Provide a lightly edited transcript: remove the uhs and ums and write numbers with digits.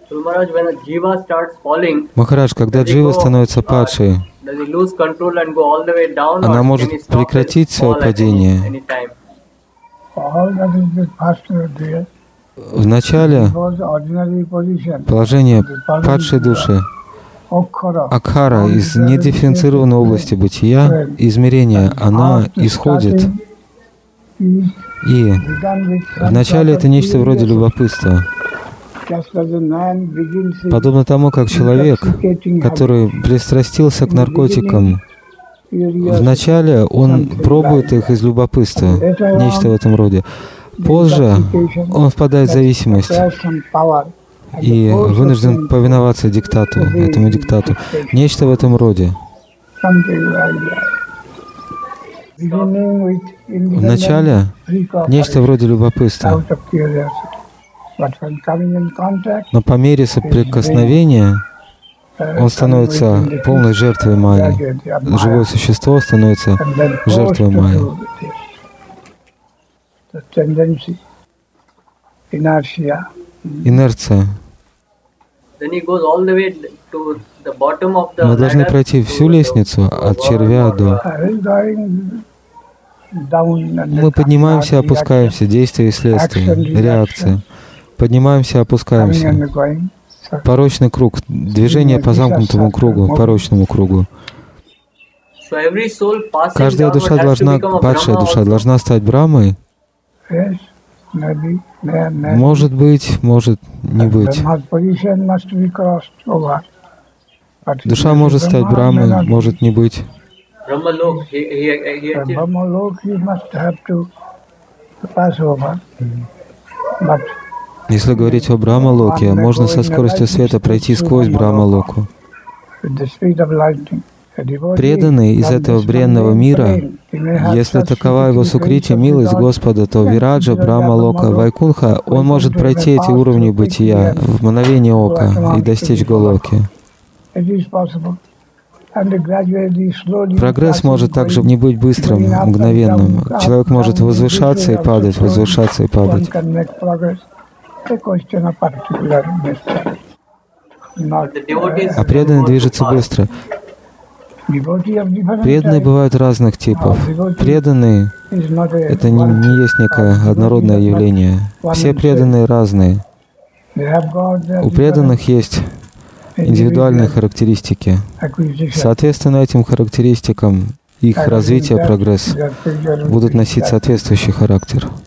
So Maharaj, when a jiva starts falling, Махарадж, когда does he джива go, становится падшей, does he lose control and go all the way down, она or может can he stop прекратить his свое fall at падение. any time? All that is the first there. В начале Was ordinary position. положение падшей души, Акхара, из недифференцированной области бытия, измерения, она исходит. И вначале это нечто вроде любопытства. Подобно тому, как человек, который пристрастился к наркотикам, вначале он пробует их из любопытства, нечто в этом роде. Позже он впадает в зависимость и вынужден повиноваться диктату, этому диктату. Нечто в этом роде. Вначале нечто вроде любопытства, но по мере соприкосновения он становится полной жертвой майи. Живое существо становится жертвой майи. Инерция. Мы должны пройти всю лестницу от червя до... Мы поднимаемся, опускаемся, действия и следствия, реакция. Поднимаемся, опускаемся. Порочный круг, движение по замкнутому кругу, порочному кругу. Каждая душа должна, падшая душа, должна стать Брахмой. Может быть, может не быть. Душа может стать Брахмой, может не быть. Если говорить о Брахмалоке, можно со скоростью света пройти сквозь Брахмалоку. Преданный из этого бренного мира, если такова его сукрити, милость Господа, то Вираджа, Брахмалока, Вайкунха, он может пройти эти уровни бытия в мгновение ока и достичь Голоки. Прогресс может также не быть быстрым, мгновенным. Человек может возвышаться и падать, возвышаться и падать. А преданный движется быстро. Преданные бывают разных типов. Преданные — это не есть некое однородное явление. Все преданные разные. У преданных есть индивидуальные характеристики. Соответственно, этим характеристикам их развитие, прогресс будут носить соответствующий характер.